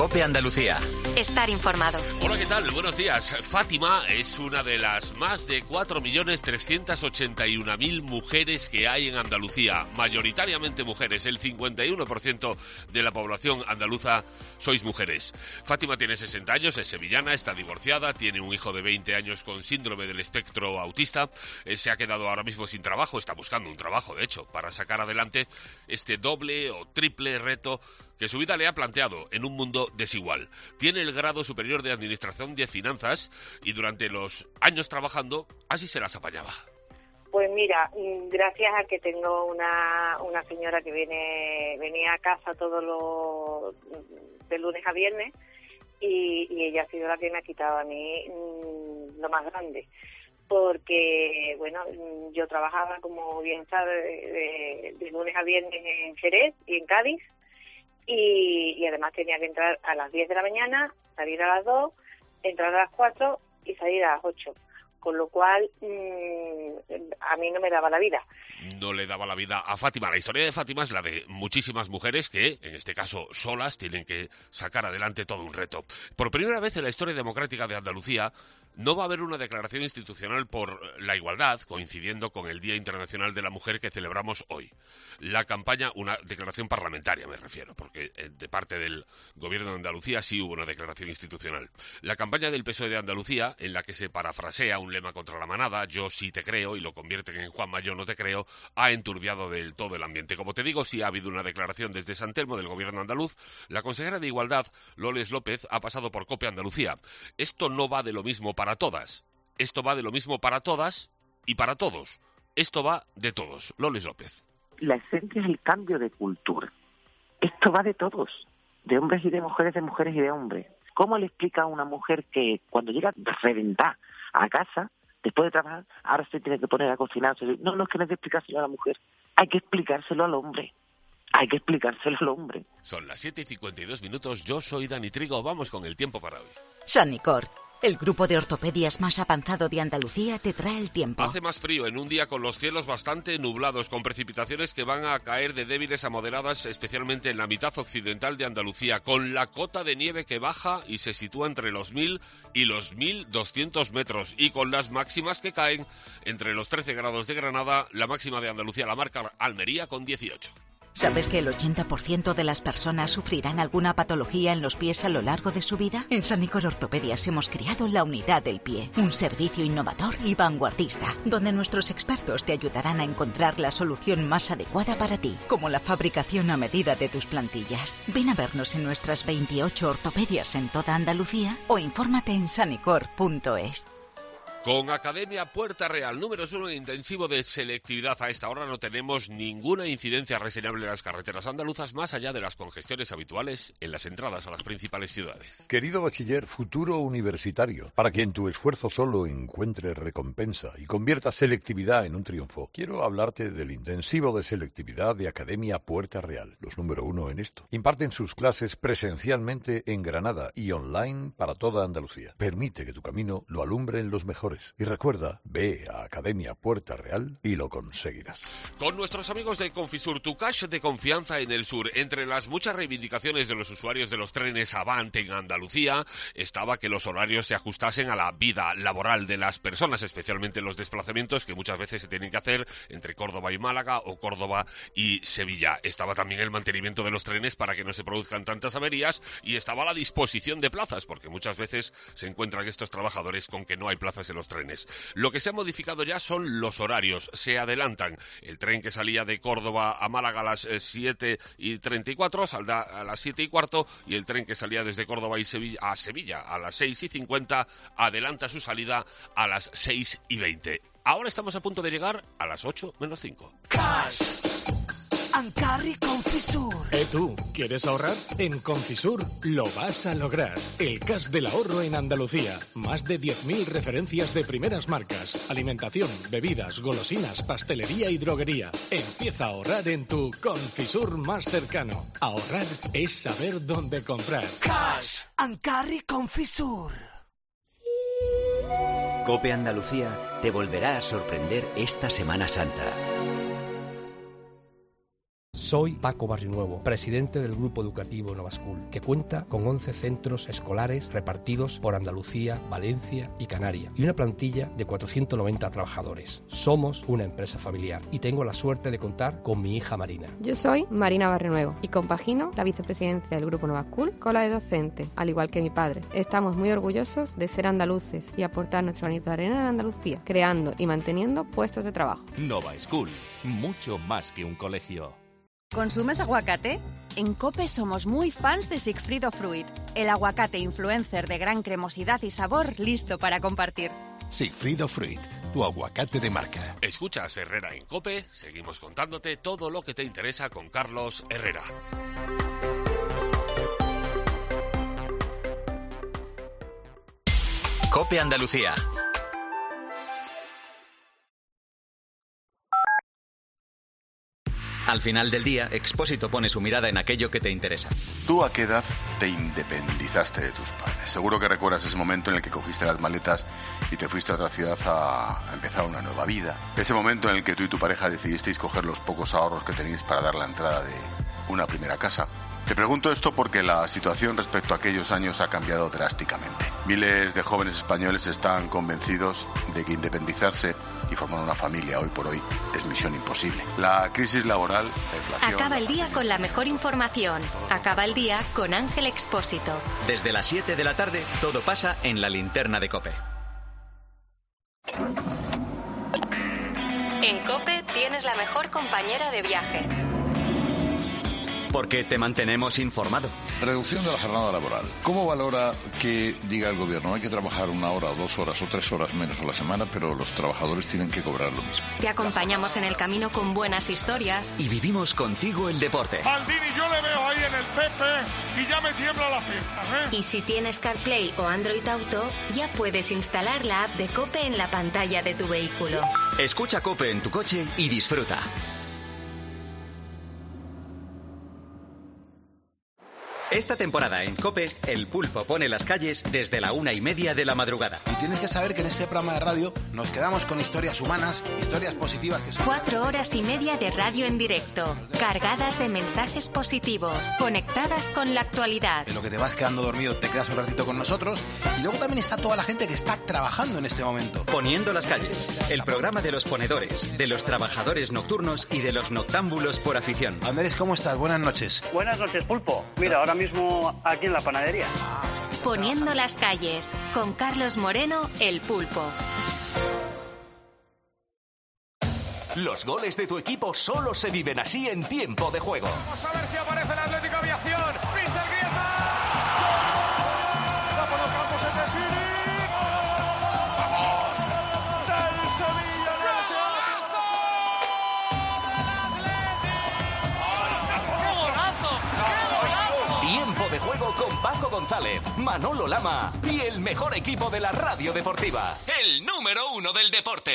COPE Andalucía. Estar informado. Hola, ¿qué tal? Buenos días. Fátima es una de las más de 4.381.000 mujeres que hay en Andalucía. Mayoritariamente mujeres. El 51% de la población andaluza sois mujeres. Fátima tiene 60 años, es sevillana, está divorciada, tiene un hijo de 20 años con síndrome del espectro autista. Se ha quedado ahora mismo sin trabajo, está buscando un trabajo, de hecho, para sacar adelante este doble o triple reto que su vida le ha planteado en un mundo desigual. Tiene el grado superior de Administración de Finanzas y durante los años trabajando, así se las apañaba. Pues mira, gracias a que tengo una señora que venía a casa todos los de lunes a viernes y ella ha sido la que me ha quitado a mí lo más grande. Porque, bueno, yo trabajaba, como bien sabes, de lunes a viernes en Jerez y en Cádiz. Y además tenía que entrar a las 10 de la mañana, salir a las 2, entrar a las 4 y salir a las 8. Con lo cual, a mí no me daba la vida. No le daba la vida a Fátima. La historia de Fátima es la de muchísimas mujeres que, en este caso solas, tienen que sacar adelante todo un reto. Por primera vez en la historia democrática de Andalucía, no va a haber una declaración institucional por la igualdad, coincidiendo con el Día Internacional de la Mujer que celebramos hoy. La campaña, una declaración parlamentaria me refiero, porque de parte del Gobierno de Andalucía sí hubo una declaración institucional. La campaña del PSOE de Andalucía, en la que se parafrasea un lema contra la manada, yo sí te creo, y lo convierten en Juanma, yo no te creo, ha enturbiado del todo el ambiente. Como te digo, sí ha habido una declaración desde San Telmo del Gobierno andaluz. La consejera de Igualdad, Loles López, ha pasado por COPE Andalucía. Esto no va de lo mismo para todas. Esto va de lo mismo para todas y para todos. Esto va de todos. Loles López. La esencia es el cambio de cultura. Esto va de todos, de hombres y de mujeres y de hombres. ¿Cómo le explica a una mujer que cuando llega reventada a casa, después de trabajar, ahora se tiene que poner a cocinar? No es que no hay que explicárselo a la mujer, hay que explicárselo al hombre. Hay que explicárselo al hombre. Son las 7:52. Yo soy Dani Trigo. Vamos con el tiempo para hoy. Sanicor, el grupo de ortopedias más avanzado de Andalucía, te trae el tiempo. Hace más frío en un día con los cielos bastante nublados, con precipitaciones que van a caer de débiles a moderadas, especialmente en la mitad occidental de Andalucía, con la cota de nieve que baja y se sitúa entre los 1.000 y los 1.200 metros, y con las máximas que caen entre los 13 grados de Granada, la máxima de Andalucía la marca Almería con 18. ¿Sabes que el 80% de las personas sufrirán alguna patología en los pies a lo largo de su vida? En Sanicor Ortopedias hemos creado la Unidad del Pie, un servicio innovador y vanguardista, donde nuestros expertos te ayudarán a encontrar la solución más adecuada para ti, como la fabricación a medida de tus plantillas. Ven a vernos en nuestras 28 ortopedias en toda Andalucía o infórmate en sanicor.es. Con Academia Puerta Real, números 1 en intensivo de selectividad. A esta hora no tenemos ninguna incidencia reseñable en las carreteras andaluzas, más allá de las congestiones habituales en las entradas a las principales ciudades. Querido bachiller, futuro universitario, para quien tu esfuerzo solo encuentre recompensa y convierta selectividad en un triunfo, quiero hablarte del intensivo de selectividad de Academia Puerta Real, los número 1 en esto. Imparten sus clases presencialmente en Granada y online para toda Andalucía. Permite que tu camino lo alumbren los mejores. Y recuerda, ve a Academia Puerta Real y lo conseguirás. Con nuestros amigos de Confisur, tu cash de confianza en el sur. Entre las muchas reivindicaciones de los usuarios de los trenes Avant en Andalucía, estaba que los horarios se ajustasen a la vida laboral de las personas, especialmente los desplazamientos que muchas veces se tienen que hacer entre Córdoba y Málaga o Córdoba y Sevilla. Estaba también el mantenimiento de los trenes para que no se produzcan tantas averías, y estaba la disposición de plazas, porque muchas veces se encuentran estos trabajadores con que no hay plazas en los trenes. Lo que se ha modificado ya son los horarios. Se adelantan. El tren que salía de Córdoba a Málaga a las 7:34 saldrá a las 7:15, y el tren que salía desde Córdoba y Sevilla a las 6:50 adelanta su salida a las 6:20. Ahora estamos a punto de llegar a las 8:05. Cash. Ancarri Confisur. ¿Tú quieres ahorrar? En Confisur lo vas a lograr. El cash del ahorro en Andalucía. Más de 10.000 referencias de primeras marcas. Alimentación, bebidas, golosinas, pastelería y droguería. Empieza a ahorrar en tu Confisur más cercano. Ahorrar es saber dónde comprar. Cash. Ancarri Confisur. COPE Andalucía te volverá a sorprender esta Semana Santa. Soy Paco Barrinuevo, presidente del Grupo Educativo Nova School, que cuenta con 11 centros escolares repartidos por Andalucía, Valencia y Canarias, y una plantilla de 490 trabajadores. Somos una empresa familiar y tengo la suerte de contar con mi hija Marina. Yo soy Marina Barrinuevo y compagino la vicepresidencia del Grupo Nova School con la de docente, al igual que mi padre. Estamos muy orgullosos de ser andaluces y aportar nuestro granito de arena en Andalucía, creando y manteniendo puestos de trabajo. Nova School, mucho más que un colegio. ¿Consumes aguacate? En COPE somos muy fans de Sigfrido Fruit, el aguacate influencer de gran cremosidad y sabor listo para compartir. Sigfrido Fruit, tu aguacate de marca. Escuchas Herrera en COPE, seguimos contándote todo lo que te interesa con Carlos Herrera. COPE Andalucía. Al final del día, Expósito pone su mirada en aquello que te interesa. ¿Tú a qué edad te independizaste de tus padres? Seguro que recuerdas ese momento en el que cogiste las maletas y te fuiste a otra ciudad a empezar una nueva vida. Ese momento en el que tú y tu pareja decidisteis coger los pocos ahorros que teníais para dar la entrada de una primera casa. Te pregunto esto porque la situación respecto a aquellos años ha cambiado drásticamente. Miles de jóvenes españoles están convencidos de que independizarse y formar una familia hoy por hoy es misión imposible. La crisis laboral, la inflación... Acaba el día con la mejor información. Acaba el día con Ángel Expósito. Desde las 7 de la tarde, todo pasa en la linterna de COPE. En COPE tienes la mejor compañera de viaje. Porque te mantenemos informado. Reducción de la jornada laboral. ¿Cómo valora que diga el gobierno hay que trabajar 1 hora, 2 horas o 3 horas menos a la semana, pero los trabajadores tienen que cobrar lo mismo? Te acompañamos en el camino con buenas historias. Y vivimos contigo el deporte. Maldini, yo le veo ahí en el Pepe y ya me tiembla la pierna, Y si tienes CarPlay o Android Auto, ya puedes instalar la app de COPE en la pantalla de tu vehículo. Escucha COPE en tu coche y disfruta. Esta temporada en COPE, el Pulpo pone las calles desde la 1:30 de la madrugada. Y tienes que saber que en este programa de radio nos quedamos con historias humanas, historias positivas que son... 4 horas y media de radio en directo, cargadas de mensajes positivos, conectadas con la actualidad. En lo que te vas quedando dormido, te quedas un ratito con nosotros. Y luego también está toda la gente que está trabajando en este momento. Poniendo las calles, el programa de los ponedores, de los trabajadores nocturnos y de los noctámbulos por afición. Andrés, ¿cómo estás? Buenas noches. Buenas noches, Pulpo. Mira, ahora mismo aquí en la panadería. Poniendo las calles, con Carlos Moreno, el Pulpo. Los goles de tu equipo solo se viven así en tiempo de juego. Vamos a ver si aparece el Atlético Aviación. ¡Pincha el Griezmann! ¡La por los campos en Nesiri! ¡Vamos! ¡Del Sevilla! Tiempo de juego con Paco González, Manolo Lama y el mejor equipo de la radio deportiva. El número 1 del deporte.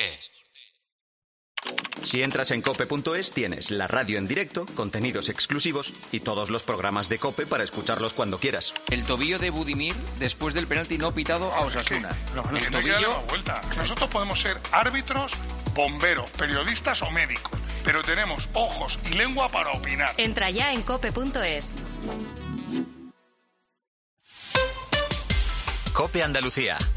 Si entras en cope.es tienes la radio en directo, contenidos exclusivos y todos los programas de COPE para escucharlos cuando quieras. El tobillo de Budimir después del penalti no pitado a Osasuna. No, el tobillo... vuelta. Nosotros podemos ser árbitros, bomberos, periodistas o médicos, pero tenemos ojos y lengua para opinar. Entra ya en cope.es. COPE Andalucía.